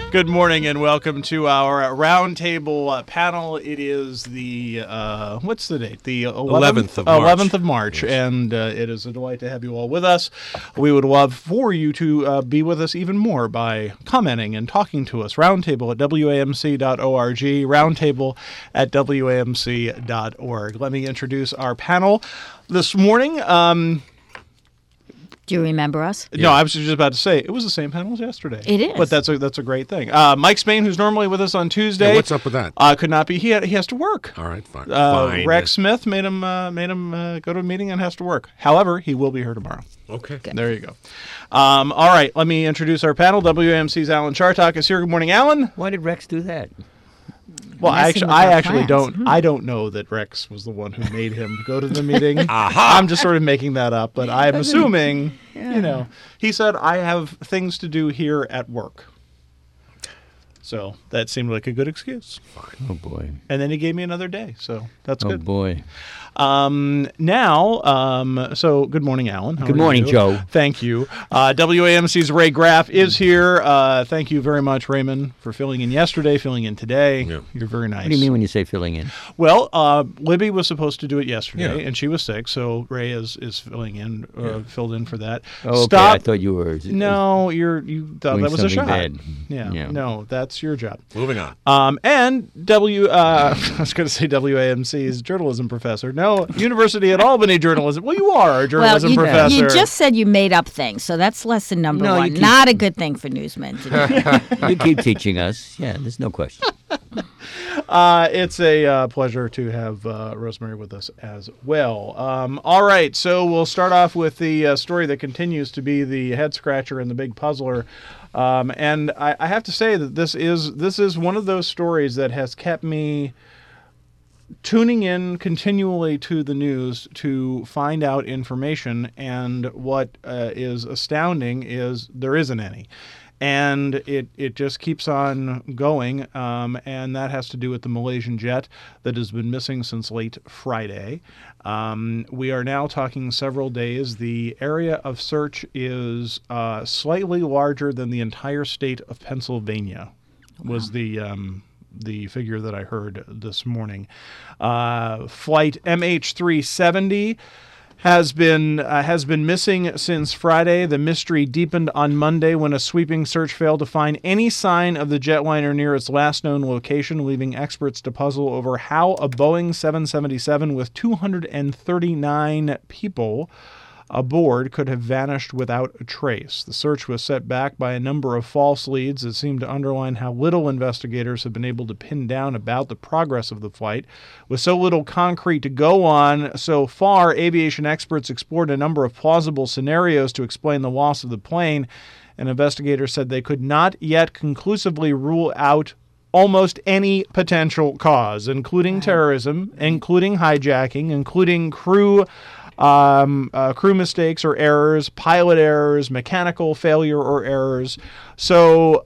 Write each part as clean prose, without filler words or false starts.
Good morning and welcome to our roundtable panel. It is the, what's the date? The 11th of March. 11th of March, yes. And it is a delight to have you all with us. We would love for you to be with us even more by commenting and talking to us. Roundtable at WAMC.org, roundtable at WAMC.org. Let me introduce our panel this morning. Do you remember us? No, I was just about to say, it was the same panel as yesterday. It is. But that's a great thing. Mike Spain, who's normally with us on Tuesday. Yeah, what's up with that? Could not be. He has to work. All right, fine. Rex Smith made him go to a meeting and has to work. However, he will be here tomorrow. Okay. Good. There you go. All right, let me introduce our panel. WAMC's Alan Chartock is here. Good morning, Alan. Why did Rex do that? Well, I actually don't. I don't know that Rex was the one who made him go to the meeting. I'm just sort of making that up, but I'm assuming. Yeah. He said, "I have things to do here at work." So that seemed like a good excuse. Fine. Oh boy! And then he gave me another day, so that's good. Oh boy! So good morning, Alan. How Good are morning, you? Joe. Thank you. WAMC's Ray Graff is here. Thank you very much, Raymond, for filling in yesterday, filling in today. Yeah. You're very nice. What do you mean when you say filling in? Well, Libby was supposed to do it yesterday, Yeah. and she was sick, so Ray is filling in, filled in for that. Oh, okay. Stop. I thought you were. No, you thought doing that was a shot. something bad. Yeah. No, that's your job. Moving on. And I was going to say WAMC's journalism professor. No, University at Albany journalism. Well, you are a journalism professor. You just said you made up things, so that's lesson number No, you one. keep- Not a good thing for newsmen to do. You keep teaching us. Yeah, there's no question. It's a pleasure to have Rosemary with us as well. All right, so we'll start off with the story that continues to be the head scratcher and the big puzzler. And I have to say that this is one of those stories that has kept me tuning in continually to the news to find out information. And what is astounding is there isn't any. And it just keeps on going, and that has to do with the Malaysian jet that has been missing since late Friday. We are now talking several days. The area of search is slightly larger than the entire state of Pennsylvania, was the figure that I heard this morning. Flight MH370 has been missing since Friday. The mystery deepened on Monday when a sweeping search failed to find any sign of the jetliner near its last known location, leaving experts to puzzle over how a Boeing 777 with 239 people aboard could have vanished without a trace. The search was set back by a number of false leads that seemed to underline how little investigators have been able to pin down about the progress of the flight. With so little concrete to go on so far, aviation experts explored a number of plausible scenarios to explain the loss of the plane, and investigators said they could not yet conclusively rule out almost any potential cause, including terrorism, including hijacking, including crew mistakes or errors, pilot errors, mechanical failure or errors. So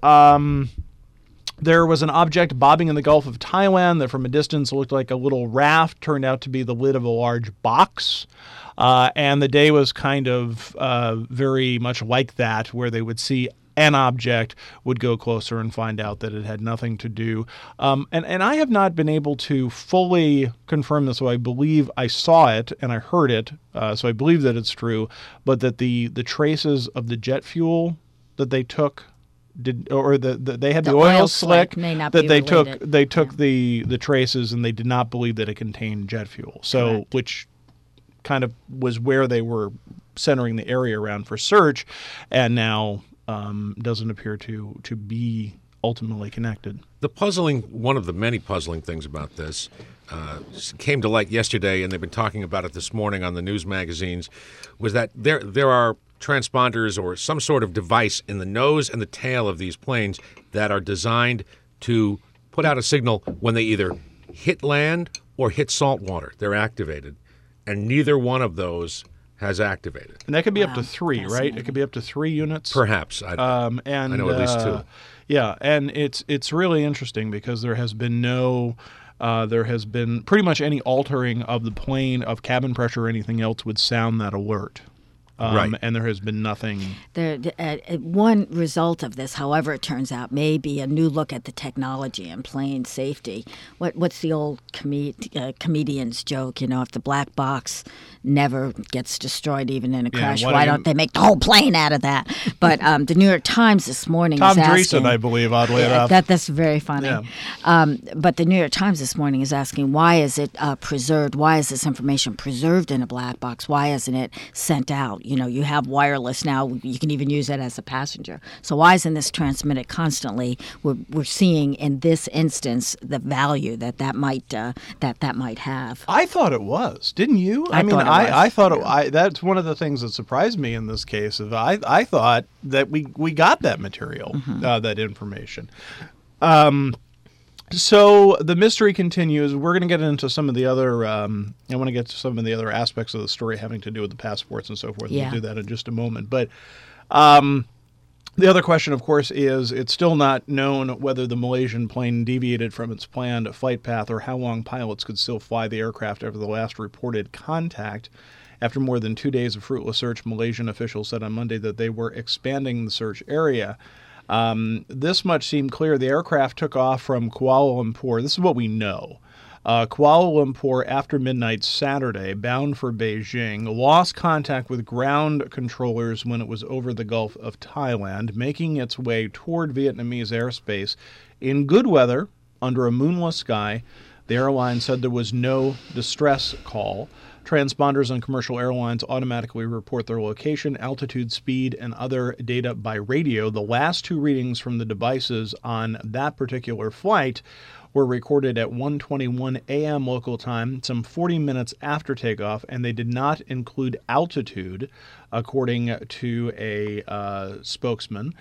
there was an object bobbing in the Gulf of Thailand that from a distance looked like a little raft, turned out to be the lid of a large box. And the day was kind of very much like that, where they would see an object, would go closer and find out that it had nothing to do. And I have not been able to fully confirm this, so I believe I saw it and I heard it, so I believe that it's true, but that the traces of the jet fuel that they took they had the oil slick may not that be they related. took the traces, and they did not believe that it contained jet fuel. So Correct. Which kind of was where they were centering the area around for search, and now doesn't appear to be ultimately connected. One of the many puzzling things about this came to light yesterday, and they've been talking about it this morning on the news magazines, was that there are transponders or some sort of device in the nose and the tail of these planes that are designed to put out a signal when they either hit land or hit salt water. They're activated, and neither one of those has activated. And that could be up to 3, right? It could be up to 3 units. Perhaps. And I know at least 2. Yeah, and it's really interesting because there has been pretty much any altering of the plane, of cabin pressure or anything else would sound that alert. Right. And there has been nothing. One result of this, however it turns out, may be a new look at the technology and plane safety. What's the old comedian's joke? If the black box never gets destroyed even in a crash, why don't they make the whole plane out of that? But the New York Times this morning Tom is asking, Dreesen, I believe, oddly enough. That's very funny. Yeah. But the New York Times this morning is asking, why is it preserved? Why is this information preserved in a black box? Why isn't it sent out? You have wireless now. You can even use it as a passenger. So why isn't this transmitted constantly? We're seeing in this instance the value that might have. I thought it was, didn't you? I thought that's one of the things that surprised me in this case. I thought that we got that material, that information. So the mystery continues. We're going to get into some of the other. I want to get to some of the other aspects of the story having to do with the passports and so forth. Yeah. We'll do that in just a moment. But the other question, of course, is it's still not known whether the Malaysian plane deviated from its planned flight path or how long pilots could still fly the aircraft after the last reported contact. After more than 2 days of fruitless search, Malaysian officials said on Monday that they were expanding the search area. This much seemed clear. The aircraft took off from Kuala Lumpur. This is what we know. Kuala Lumpur after midnight Saturday, bound for Beijing, lost contact with ground controllers when it was over the Gulf of Thailand, making its way toward Vietnamese airspace in good weather under a moonless sky. The airline said there was no distress call. Transponders on commercial airlines automatically report their location, altitude, speed, and other data by radio. The last two readings from the devices on that particular flight were recorded at 1:21 a.m. local time, some 40 minutes after takeoff, and they did not include altitude, according to a spokesman.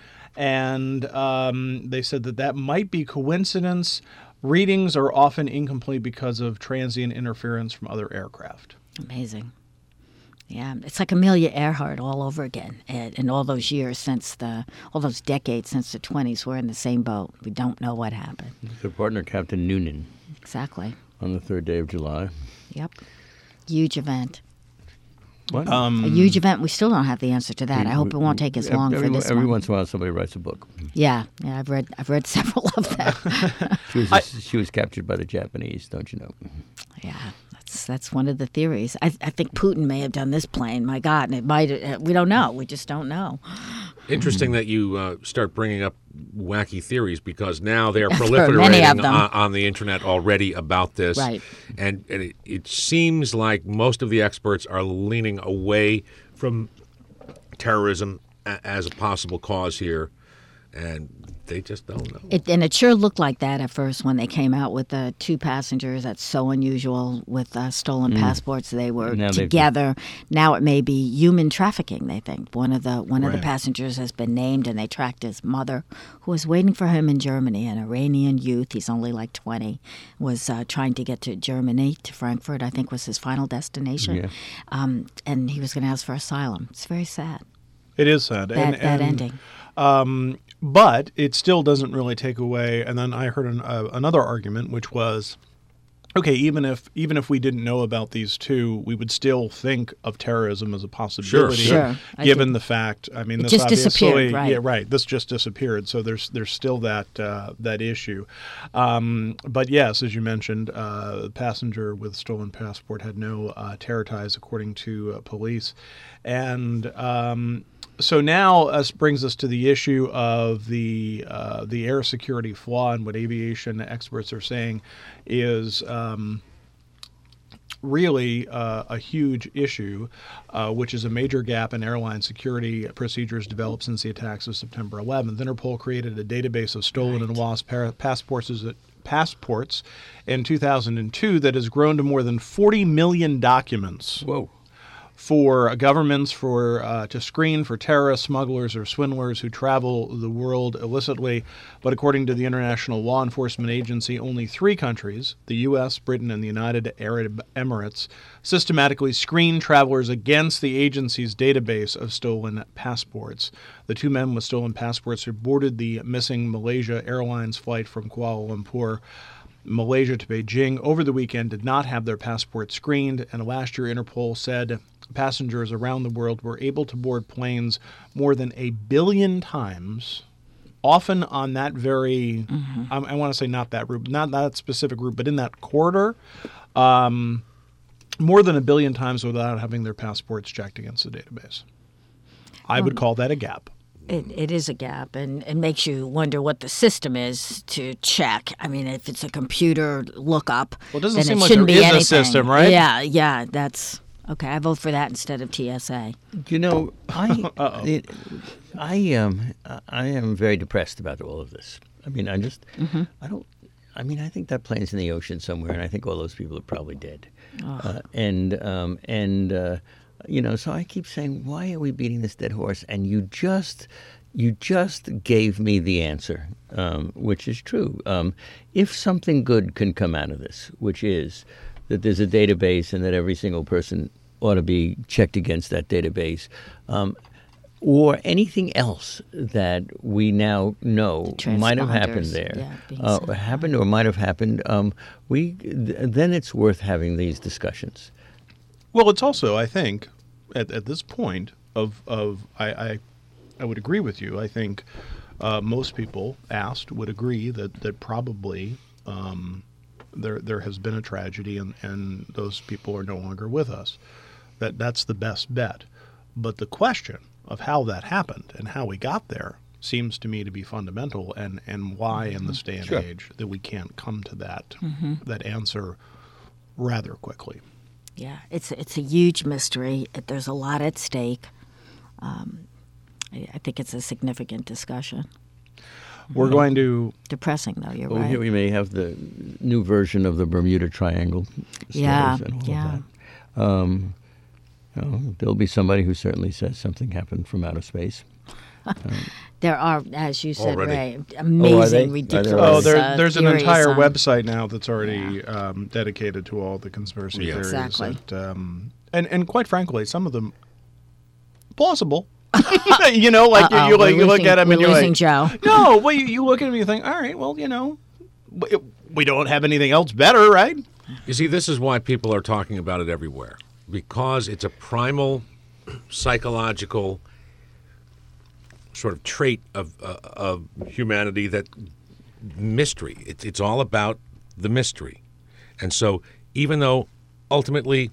And they said that might be coincidence. Readings are often incomplete because of transient interference from other aircraft. Amazing. Yeah, it's like Amelia Earhart all over again. In all those years all those decades since the 20s, we're in the same boat. We don't know what happened. Their partner, Captain Noonan, Exactly. on the 3rd day of July. Yep. Huge event. What? A huge event. We still don't have the answer to that. I hope it won't take as long for this Every one. once in a while, somebody writes a book. Yeah, I've read several of them. She was captured by the Japanese, don't you know? Yeah, that's one of the theories. I think Putin may have done this plane. My God, and it might. We don't know. We just don't know. Interesting that you start bringing up wacky theories because now they're Many of proliferating them. on the internet already about this. Right. And it seems like most of the experts are leaning away from terrorism as a possible cause here, and they just don't know. It sure looked like that at first when they came out with the two passengers. That's so unusual with stolen passports. They were together. Now it may be human trafficking. They think one of the passengers has been named, and they tracked his mother, who was waiting for him in Germany. An Iranian youth. He's only like 20. Was trying to get to Germany, to Frankfurt. I think was his final destination. Yeah. And he was going to ask for asylum. It's very sad. It is sad. That ending. But it still doesn't really take away. And then I heard another argument, which was, okay, even if we didn't know about these two, we would still think of terrorism as a possibility. Sure. Given the fact, I mean, It this just obviously, disappeared, right? Yeah, right. This just disappeared. So there's still that issue. But yes, as you mentioned, the passenger with stolen passport had no terror ties, according to police, and. So now this brings us to the issue of the air security flaw, and what aviation experts are saying is really a huge issue, which is a major gap in airline security procedures developed since the attacks of September 11th. Interpol created a database of stolen and lost passports in 2002 that has grown to more than 40 million documents. Whoa. For governments to screen for terrorists, smugglers, or swindlers who travel the world illicitly. But according to the International Law Enforcement Agency, only 3 countries, the U.S., Britain, and the United Arab Emirates, systematically screen travelers against the agency's database of stolen passports. The 2 men with stolen passports who boarded the missing Malaysia Airlines flight from Kuala Lumpur Malaysia to Beijing over the weekend did not have their passports screened, and last year Interpol said passengers around the world were able to board planes more than 1 billion times, often on that very, I want to say not that route, not that specific route, but in that corridor, more than 1 billion times without having their passports checked against the database. I would call that a gap. It is a gap, and it makes you wonder what the system is to check. I mean, if it's a computer lookup, well, it doesn't then seem it like shouldn't there be is anything. a system, right? Yeah, that's okay. I vote for that instead of TSA. You know, I am very depressed about all of this. I mean, I think that plane's in the ocean somewhere, and I think all those people are probably dead. So I keep saying, why are we beating this dead horse? And you just gave me the answer, which is true. If something good can come out of this, which is that there's a database and that every single person ought to be checked against that database, or anything else that we now know might have happened there, happened or might have happened, then it's worth having these discussions. Well, it's also, I think, at this point I would agree with you. I think most people asked would agree that probably there has been a tragedy and those people are no longer with us. That's the best bet. But the question of how that happened and how we got there seems to me to be fundamental, and why in this day and age that we can't come to that answer rather quickly. Yeah, it's a huge mystery. There's a lot at stake. I think it's a significant discussion. We're going to... Depressing, though, you're right. Here we may have the new version of the Bermuda Triangle stories and all of that. There'll be somebody who certainly says something happened from outer space. There are, as you said, Already. Ray, amazing, ridiculous there's an theories entire on- website now that's already dedicated to all the conspiracy theories. Exactly. And quite frankly, some of them plausible. You look at them and you're losing like, Joe. no, well, you look at them and you think, all right, well, we don't have anything else better, right? You see, this is why people are talking about it everywhere, because it's a primal psychological sort of trait of humanity, that mystery. It's all about the mystery. And so even though ultimately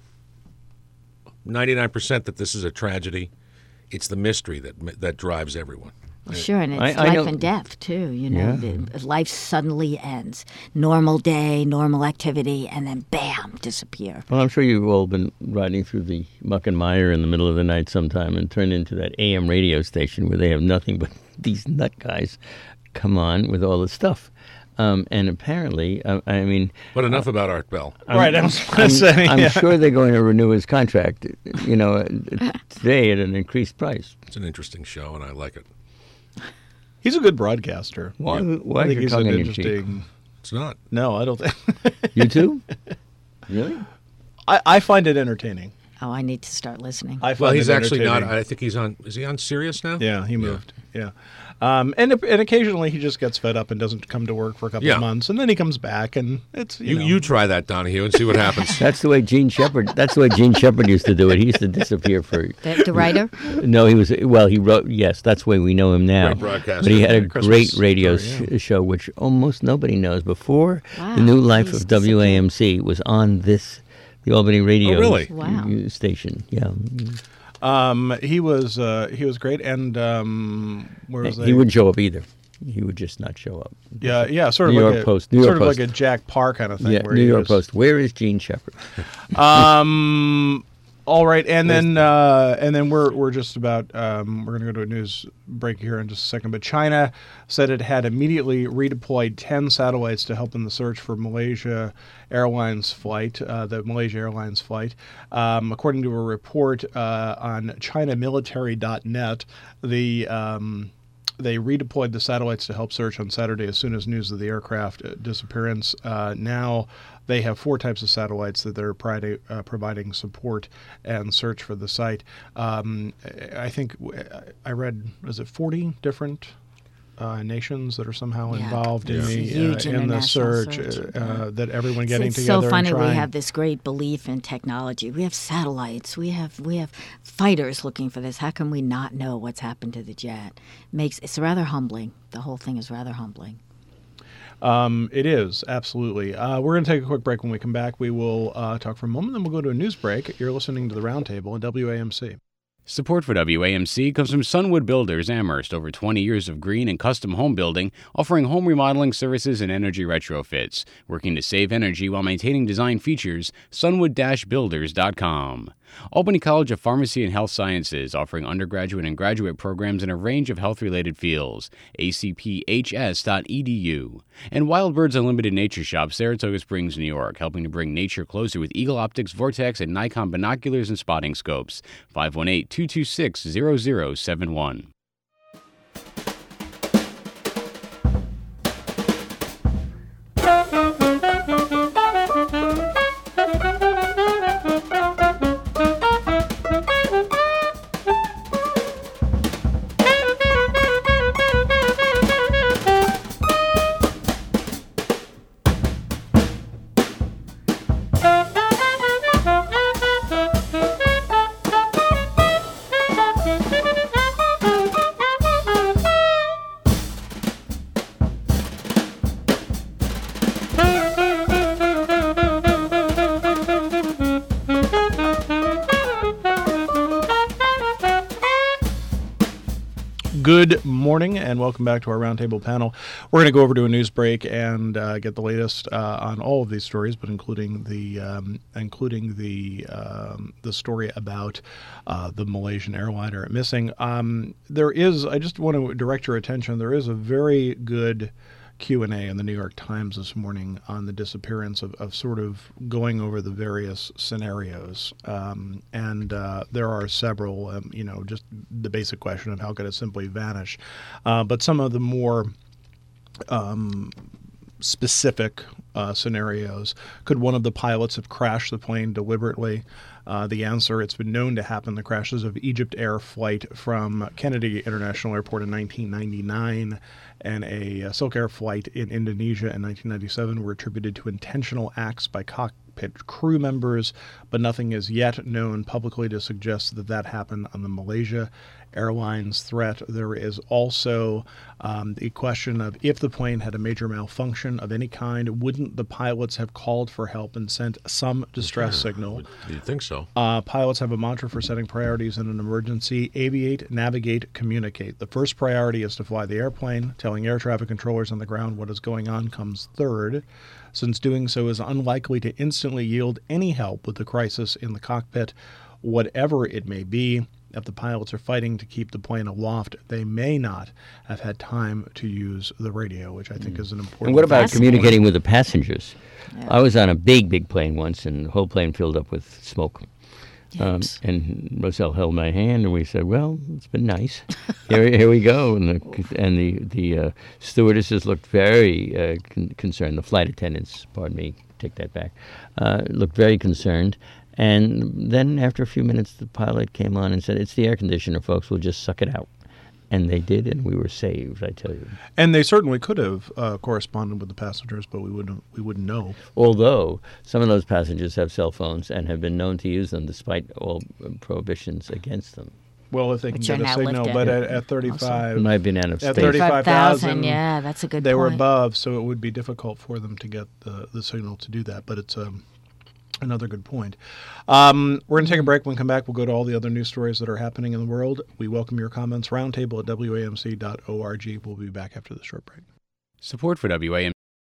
99% that this is a tragedy, it's the mystery that drives everyone. Sure, and it's life and death, too. Life suddenly ends. Normal day, normal activity, and then, bam, disappear. Well, I'm sure you've all been riding through the muck and mire in the middle of the night sometime and turned into that AM radio station where they have nothing but these nut guys come on with all this stuff. And apparently, But enough about Art Bell. I'm sure they're going to renew his contract, today at an increased price. It's an interesting show, and I like it. He's a good broadcaster. Why I think is he's your tongue an in your cheek? interesting... It's not. No, I don't think... You too? Really? I find it entertaining. Oh, I need to start listening. Well, he's actually not. I think he's on. Is he on Sirius now? Yeah, he moved. Yeah. And occasionally he just gets fed up and doesn't come to work for a couple of months, and then he comes back, and it's you try that, Donahue, and see what happens. That's the way Gene Shepard used to do it. He used to disappear for The writer? No, he wrote. Yes, that's the way we know him now. Great broadcaster. But he had a Christmas great radio story, show, which almost nobody knows. Before the New Life of WAMC was on the Albany radio station. Yeah. He was great, and where was he wouldn't show up either. He would just not show up. Yeah, sort of New like York Post. New York Post. like a Jack Parr kind of thing. Yeah, where New York Post. Where is Gene Shepard? All right, and then we're just about we're going to go to a news break here in just a second. But China said it had immediately redeployed 10 satellites to help in the search for Malaysia Airlines flight, the Malaysia Airlines flight. According to a report on ChinaMilitary.net, they redeployed the satellites to help search on Saturday as soon as news of the aircraft disappearance. Now they have 4 types of satellites that they're providing support and search for the site. I think I read, was it 40 different nations that are somehow Yeah. involved in It's a the huge in the international search. search. That everyone getting It's together. so funny. And We trying. have this great belief in technology. We have satellites. We have fighters looking for this. How can we not know what's happened to the jet? It's rather humbling. The whole thing is rather humbling. It is, absolutely. We're going to take a quick break. When we come back, we will talk for a moment, then we'll go to a news break. You're listening to The Roundtable on WAMC. Support for WAMC comes from Sunwood Builders Amherst, over 20 years of green and custom home building, offering home remodeling services and energy retrofits. Working to save energy while maintaining design features, sunwood-builders.com. Albany College of Pharmacy and Health Sciences, offering undergraduate and graduate programs in a range of health-related fields. acphs.edu. And Wild Birds Unlimited Nature Shop, Saratoga Springs, New York, helping to bring nature closer with Eagle Optics, Vortex, and Nikon binoculars and spotting scopes. 518-226-0071. Good morning and welcome back to our roundtable panel. We're going to go over to a news break and get the latest on all of these stories, but including the story about the Malaysian airliner missing. I just want to direct your attention. There is a very good Q&A in the New York Times this morning on the disappearance of sort of going over the various scenarios. And there are several, just the basic question of how could it simply vanish. But some of the more specific scenarios. Could one of the pilots have crashed the plane deliberately? The answer, it's been known to happen. The crashes of Egypt Air flight from Kennedy International Airport in 1999 and a Silk Air flight in Indonesia in 1997 were attributed to intentional acts by cockpit crew members, but nothing is yet known publicly to suggest that happened on the Malaysia Airlines threat. There is also the question of if the plane had a major malfunction of any kind, wouldn't the pilots have called for help and sent some distress signal? You'd think so. Pilots have a mantra for setting priorities in an emergency: aviate, navigate, communicate. The first priority is to fly the airplane. Telling air traffic controllers on the ground what is going on comes third, since doing so is unlikely to instantly yield any help with the crisis in the cockpit, whatever it may be. If the pilots are fighting to keep the plane aloft, they may not have had time to use the radio, which I think is an important. And what about communicating with the passengers? Yeah. I was on a big plane once, and the whole plane filled up with smoke. And Roselle held my hand, and we said, "Well, it's been nice. Here we go." And the stewardesses looked very concerned. The flight attendants, pardon me, take that back, looked very concerned. And then after a few minutes, the pilot came on and said, "It's the air conditioner, folks. We'll just suck it out." And they did, and we were saved, I tell you. And they certainly could have corresponded with the passengers, but we wouldn't know. Although some of those passengers have cell phones and have been known to use them despite all prohibitions against them. Well, if they can get a signal, but at 35, it might have been out of state. At 35,000, yeah, that's a good they point. were above, so it would be difficult for them to get the signal to do that. But it's another good point. We're going to take a break. When we come back, we'll go to all the other news stories that are happening in the world. We welcome your comments. Roundtable at WAMC.org. We'll be back after the short break. Support for WAMC.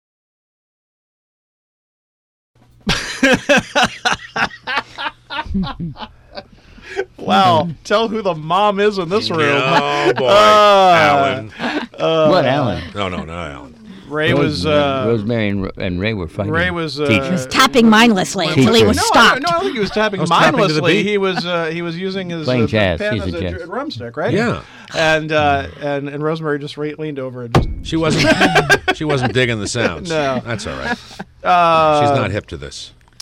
Wow. Tell who the mom is in this room. Oh, boy. Alan. What, Alan? No, not Alan. Ray was... Rosemary and Ray were fighting. Ray was... He was tapping mindlessly until he was stopped. No, I don't think he was tapping mindlessly. He was using his playing jazz. pen He's as a jazz. drumstick, right? Yeah. And Rosemary just leaned over and just... She wasn't digging the sounds. No. That's all right. She's not hip to this.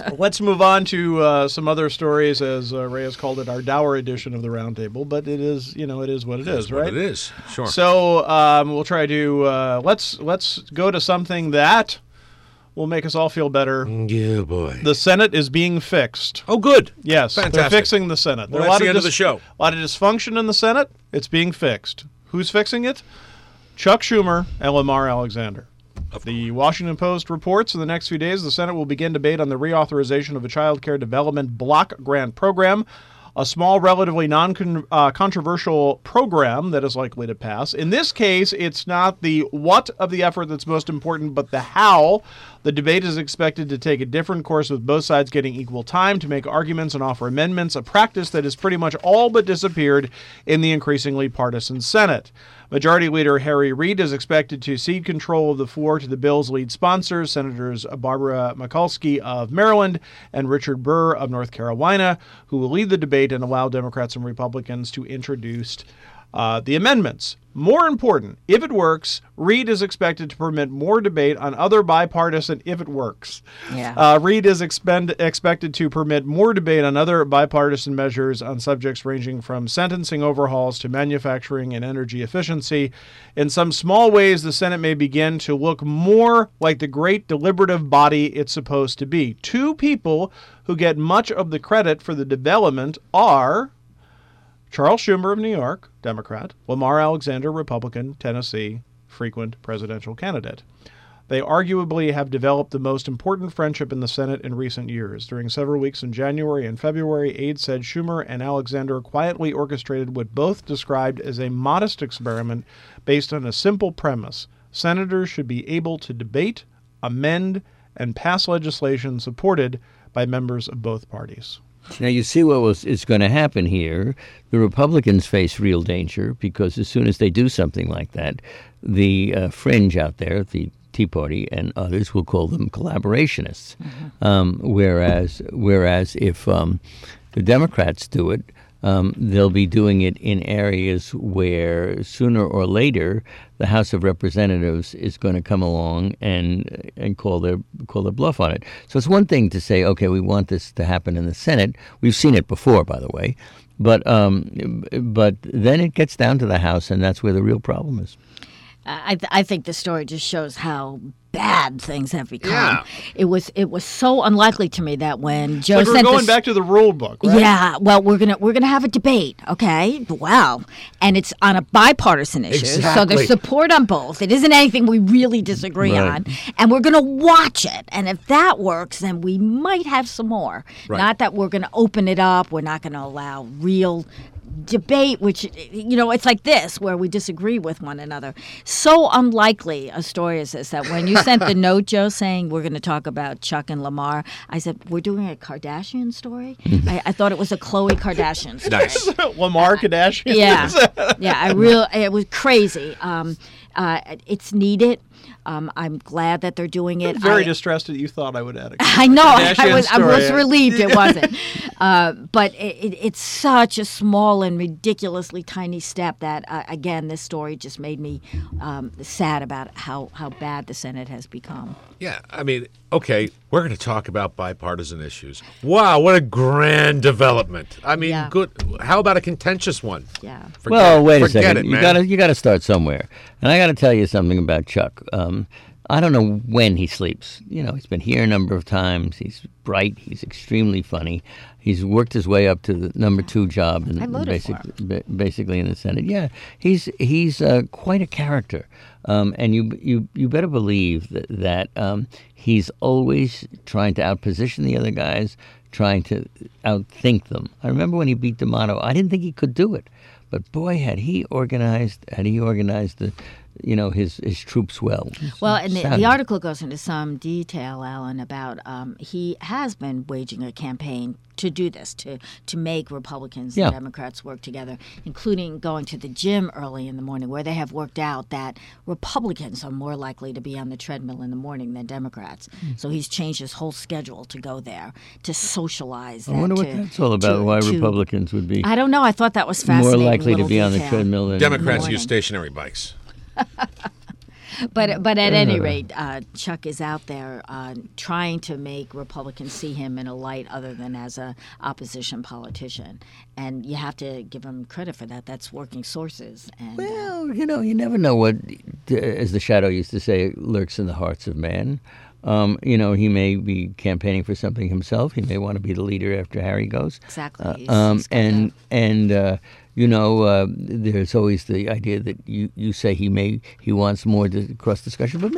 Let's move on to some other stories, as Ray has called it, our dour edition of the Roundtable. But it is, it is what it is, right? It is, sure. So we'll try to let's go to something that will make us all feel better. Yeah, boy. The Senate is being fixed. Oh, good. Yes, Fantastic. They're fixing the Senate. Well, that's the end of the show. A lot of dysfunction in the Senate. It's being fixed. Who's fixing it? Chuck Schumer and Lamar Alexander. The Washington Post reports in the next few days the Senate will begin debate on the reauthorization of a child care development block grant program, a small, relatively non-controversial program that is likely to pass. In this case, it's not the what of the effort that's most important, but the how. The debate is expected to take a different course, with both sides getting equal time to make arguments and offer amendments, a practice that has pretty much all but disappeared in the increasingly partisan Senate. Majority Leader Harry Reid is expected to cede control of the floor to the bill's lead sponsors, Senators Barbara Mikulski of Maryland and Richard Burr of North Carolina, who will lead the debate and allow Democrats and Republicans to introduce the amendments. More important, if it works, Reid is expected to permit more debate on other bipartisan, if it works. Yeah. Reid is expected to permit more debate on other bipartisan measures on subjects ranging from sentencing overhauls to manufacturing and energy efficiency. In some small ways, the Senate may begin to look more like the great deliberative body it's supposed to be. Two people who get much of the credit for the development are Charles Schumer of New York, Democrat, Lamar Alexander, Republican, Tennessee, frequent presidential candidate. They arguably have developed the most important friendship in the Senate in recent years. During several weeks in January and February, aides said Schumer and Alexander quietly orchestrated what both described as a modest experiment based on a simple premise. Senators should be able to debate, amend, and pass legislation supported by members of both parties. Now, you see what is going to happen here. The Republicans face real danger because as soon as they do something like that, the fringe out there, the Tea Party and others, will call them collaborationists. Mm-hmm. Whereas if the Democrats do it, they'll be doing it in areas where sooner or later the House of Representatives is going to come along and call their bluff on it. So it's one thing to say, okay, we want this to happen in the Senate. We've seen it before, by the way, but then it gets down to the House, and that's where the real problem is. I think the story just shows how bad things have become. Yeah. It was so unlikely to me that when Joe we're going back to the rule book, right? Yeah. Well, we're gonna have a debate, okay? Wow. And it's on a bipartisan issue, exactly. So there's support on both. It isn't anything we really disagree on, and we're gonna watch it. And if that works, then we might have some more. Right. Not that we're gonna open it up. We're not gonna allow real debate, which, it's like this, where we disagree with one another. So unlikely a story is this, that when you sent the note, Joe, saying we're going to talk about Chuck and Lamar, I said, we're doing a Kardashian story? I thought it was a Khloe Kardashian story. Nice. Lamar Kardashian? Yeah. It was crazy. It's needed. I'm glad that they're doing it. Very distressed that you thought I would add it. I know. I was story. Relieved it wasn't. But it's such a small and ridiculously tiny step that, again, this story just made me sad about how bad the Senate has become. Yeah, I mean, okay, we're going to talk about bipartisan issues. Wow, what a grand development. I mean, good. How about a contentious one? Yeah. Wait a second. Man. You got to start somewhere. And I got to tell you something about Chuck. I don't know when he sleeps. He's been here a number of times. He's bright. He's extremely funny. He's worked his way up to the number 2 job, basically in the Senate. Yeah, he's quite a character, and you better believe that he's always trying to outposition the other guys, trying to outthink them. I remember when he beat D'Amato. I didn't think he could do it, but boy, had he organized the his troops well. Well, and the article goes into some detail, Alan, about he has been waging a campaign to do this, to make Republicans and Democrats work together, including going to the gym early in the morning, where they have worked out that Republicans are more likely to be on the treadmill in the morning than Democrats. So he's changed his whole schedule to go there, to socialize. I wonder what that's all about, why Republicans would be... I don't know. I thought that was fascinating. More likely to be on the treadmill than... Democrats use stationary bikes. But at any rate, Chuck is out there trying to make Republicans see him in a light other than as a opposition politician, and you have to give him credit for that. That's working sources. And, well, you never know what, as the Shadow used to say, lurks in the hearts of man. He may be campaigning for something himself. He may want to be the leader after Harry goes. Exactly. There's always the idea that you say he wants more cross discussion, but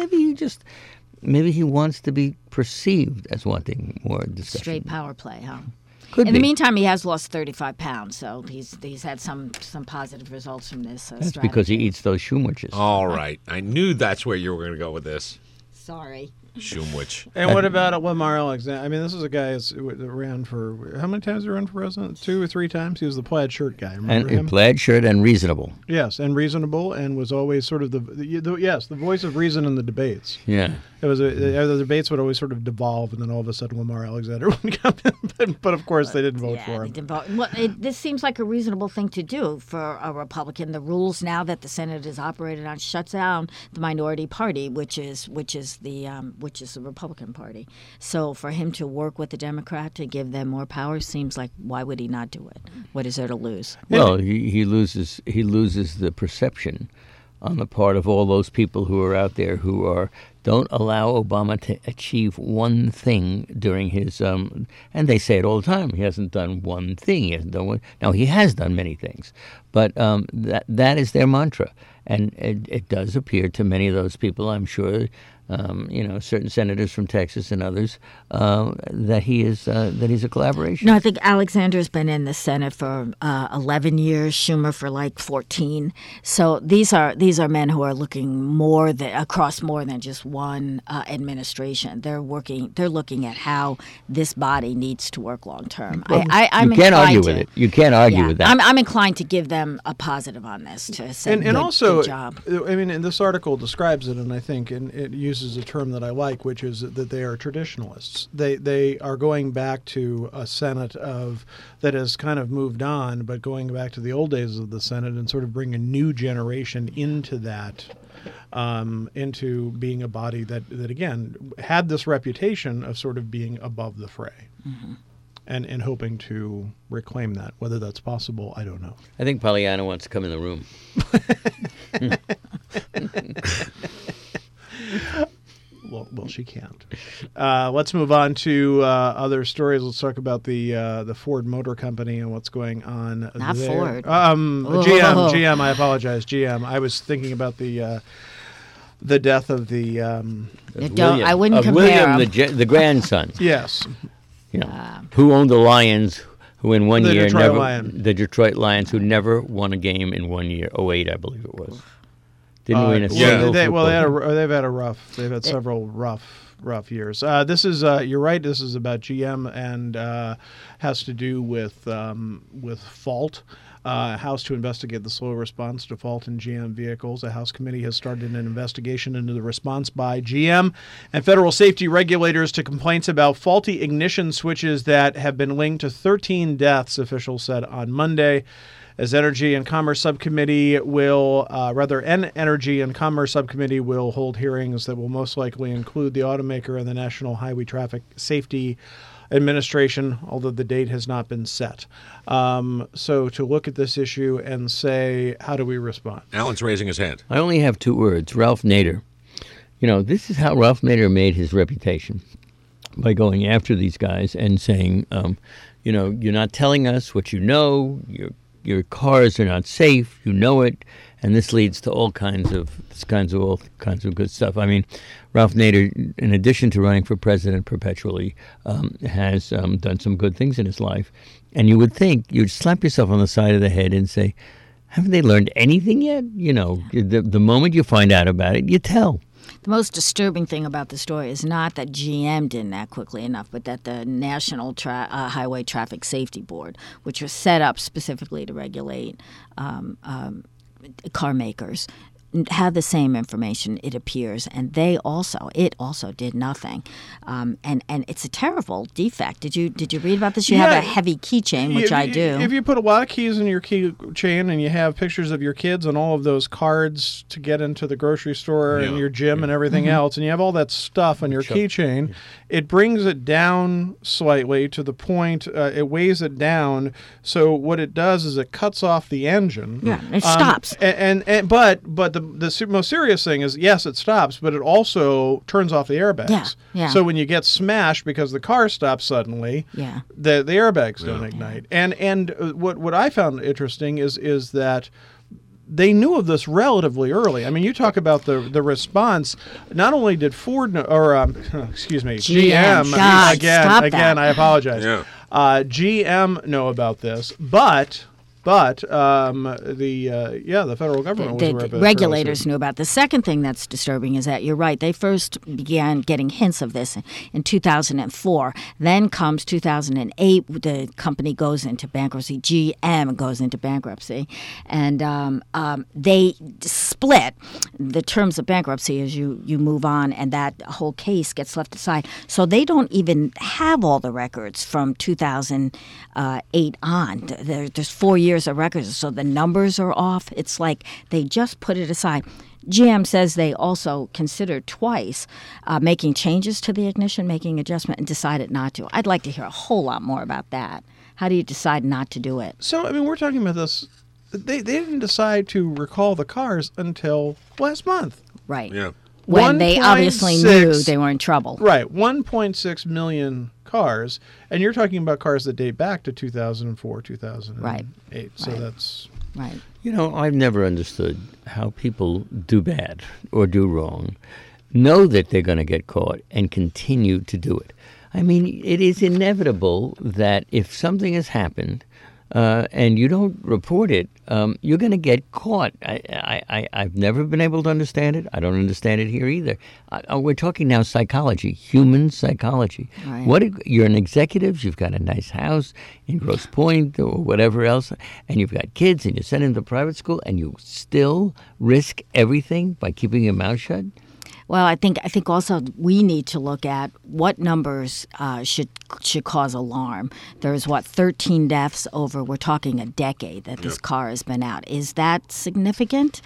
maybe he wants to be perceived as wanting more discussion. Straight power play, huh? Could In be. the meantime, he has lost 35 pounds, so he's had some positive results from this That's strategy. because he eats those Shumwiches. All right. I knew that's where you were going to go with this. Sorry. Shumwich. And what about Lamar Alexander? I mean, this is a guy that ran for, how many times did he run for president? 2 or 3 times? He was the plaid shirt guy. Remember him? And plaid shirt and reasonable. Yes, and reasonable, and was always sort of the voice of reason in the debates. Yeah. It was the debates would always sort of devolve, and then all of a sudden Lamar Alexander would come in. But of course, they didn't vote for him. They didn't vote. Well, this seems like a reasonable thing to do for a Republican. The rules now that the Senate is operated on shuts down the minority party, which is the Republican Party. So for him to work with the Democrat to give them more power seems like, why would he not do it? What is there to lose? Well, he loses the perception on the part of all those people who are out there who don't allow Obama to achieve one thing during his and they say it all the time. He hasn't done one thing. He hasn't done one. Now he has done many things, but that is their mantra, and it does appear to many of those people, I'm sure, certain senators from Texas and others, that he's a collaboration. No, I think Alexander's been in the Senate for 11 years, Schumer for like 14. So these are men who are looking across more than just one administration. They're looking at how this body needs to work long term. Well, you can't argue with it. You can't argue with that. I'm inclined to give them a positive on this to say and also, good job. I mean, and this article describes it, and I think it uses a term that I like, which is that they are traditionalists. They are going back to a Senate that has kind of moved on, but going back to the old days of the Senate and sort of bring a new generation into that, into being a body that again had this reputation of sort of being above the fray. Mm-hmm. And hoping to reclaim that. Whether that's possible, I don't know. I think Pollyanna wants to come in the room. Well, she can't. Let's move on to other stories. Let's talk about the Ford Motor Company and what's going on Not there. Ford. GM. I apologize. GM. I was thinking about the death of the. I wouldn't compare William, the grandson. Yes. Who owned the Lions? Who in one year the Detroit Lions, who never won a game in 1 year. 2008, I believe it was. Didn't win a single. They've had several rough years. This is you're right. This is about GM and has to do with fault. House to investigate the slow response to fault in GM vehicles. A House committee has started an investigation into the response by GM and federal safety regulators to complaints about faulty ignition switches that have been linked to 13 deaths, officials said on Monday. As Energy and Commerce Subcommittee will hold hearings that will most likely include the automaker and the National Highway Traffic Safety Administration, although the date has not been set. So to look at this issue and say, how do we respond? Alan's raising his hand. I only have 2 words. Ralph Nader. This is how Ralph Nader made his reputation, by going after these guys and saying, you're not telling us what you know, your cars are not safe, you know it, and this leads to all kinds of good stuff. I mean, Ralph Nader, in addition to running for president perpetually, has done some good things in his life. And you would think, you'd slap yourself on the side of the head and say, haven't they learned anything yet? The moment you find out about it, you tell. The most disturbing thing about the story is not that GM didn't act quickly enough, but that the National Highway Traffic Safety Board, which was set up specifically to regulate car makers, had the same information, it appears, and it also did nothing. And it's a terrible defect. Did you read about this? You have a heavy keychain, which I do. If you put a lot of keys in your keychain and you have pictures of your kids on all of those cards to get into the grocery store and your gym and everything else, and you have all that stuff on your keychain, it brings it down slightly to the point, it weighs it down. So what it does is it cuts off the engine. Yeah, it stops. But the most serious thing is, yes, it stops, but it also turns off the airbags. Yeah. So when you get smashed because the car stops suddenly, the airbags don't ignite. And what I found interesting is that they knew of this relatively early. I mean, you talk about the response. Not only did Ford GM God, again, I apologize. Yeah. GM know about this, but the federal government was aware of it. The regulators knew about it. The second thing that's disturbing is that you're right. They first began getting hints of this in 2004. Then comes 2008. The company goes into bankruptcy. GM goes into bankruptcy, and they split the terms of bankruptcy as you move on, and that whole case gets left aside. So they don't even have all the records from 2008 on. There's 4 years of records, so the numbers are off. It's like they just put it aside. GM says they also considered twice making changes to the ignition, making adjustment, and decided not to. I'd like to hear a whole lot more about that. How do you decide not to do it? So, I mean, we're talking about this. They didn't decide to recall the cars until last month. Right. Yeah. When they obviously knew they were in trouble. Right. 1.6 million cars. And you're talking about cars that date back to 2004, 2008. Right. So that's... Right. You know, I've never understood how people do bad or do wrong, know that they're going to get caught, and continue to do it. I mean, it is inevitable that if something has happened and you don't report it, you're going to get caught. I've never been able to understand it. I don't understand it here either. We're talking now psychology, human psychology. Right. You're an executive, you've got a nice house in Grosse Pointe or whatever else, and you've got kids, and you send them to private school, and you still risk everything by keeping your mouth shut? Well, I think also we need to look at what numbers should cause alarm. There's 13 deaths over, we're talking a decade that this car has been out. Is that significant?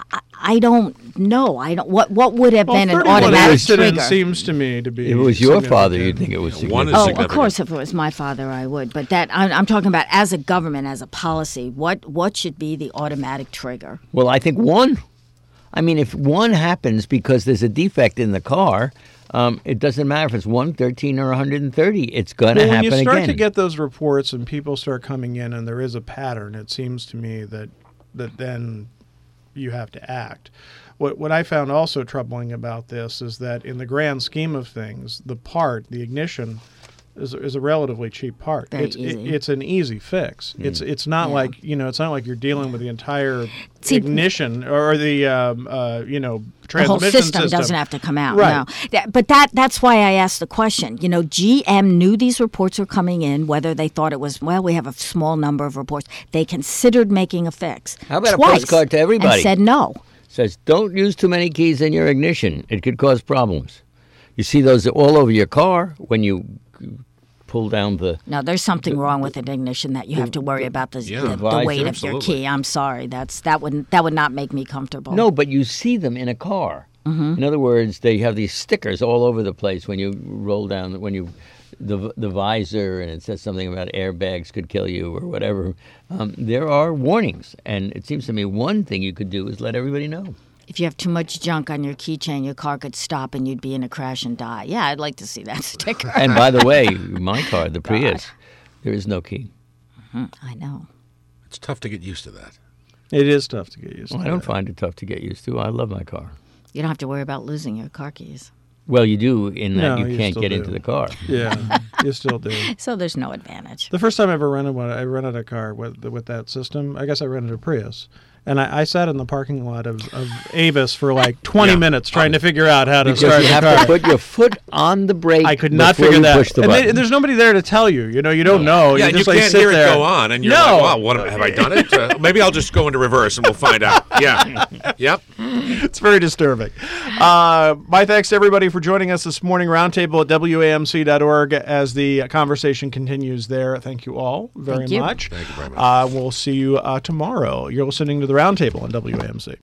I don't know. What would have been an automatic trigger? Seems to me to be. If it was your father, you'd think it was significant. Of course, if it was my father, I would. But that I'm talking about as a government, as a policy. What should be the automatic trigger? Well, I think one. I mean, if one happens because there's a defect in the car, it doesn't matter if it's 113 or 130. It's going to happen again. When you start to get those reports and people start coming in and there is a pattern, it seems to me that then you have to act. What I found also troubling about this is that in the grand scheme of things, the ignition, is a relatively cheap part. It's an easy fix. It's not like it's not like you're dealing with the entire ignition or the transmission the whole system doesn't have to come out. Right. No. But that's why I asked the question. GM knew these reports were coming in, whether they thought it was, we have a small number of reports. They considered making a fix. How about a postcard to everybody? And said no. Says, don't use too many keys in your ignition. It could cause problems. You see those all over your car when you pull down the... No, there's something wrong with an ignition that you have to worry about the weight of your key. I'm sorry. That would not make me comfortable. No, but you see them in a car. Mm-hmm. In other words, they have these stickers all over the place when you roll down, the visor, and it says something about airbags could kill you or whatever. There are warnings, and it seems to me one thing you could do is let everybody know. If you have too much junk on your keychain, your car could stop and you'd be in a crash and die. Yeah, I'd like to see that sticker. And by the way, my car, the Prius, there is no key. Mm-hmm. I know. It's tough to get used to that. It is tough to get used to. I don't find it tough to get used to. I love my car. You don't have to worry about losing your car keys. Well, you do in that you can't get into the car. Yeah, you still do. So there's no advantage. The first time I ever rented one, I rented a car with that system. I guess I rented a Prius. And I sat in the parking lot of Avis for like 20 minutes trying to figure out how to start the car. You have to put your foot on the brake. I could not figure that. Push the button. And there's nobody there to tell you. You don't know. Yeah, you just you like can't sit hear there. it go on, and you're like, "Wow, what have I done it?" Maybe I'll just go into reverse, and we'll find out. Yeah, yep. It's very disturbing. My thanks to everybody for joining us this morning. Roundtable at WAMC.org as the conversation continues there. Thank you all very much. Thank you very much. We'll see you tomorrow. You're listening to the Roundtable on WAMC.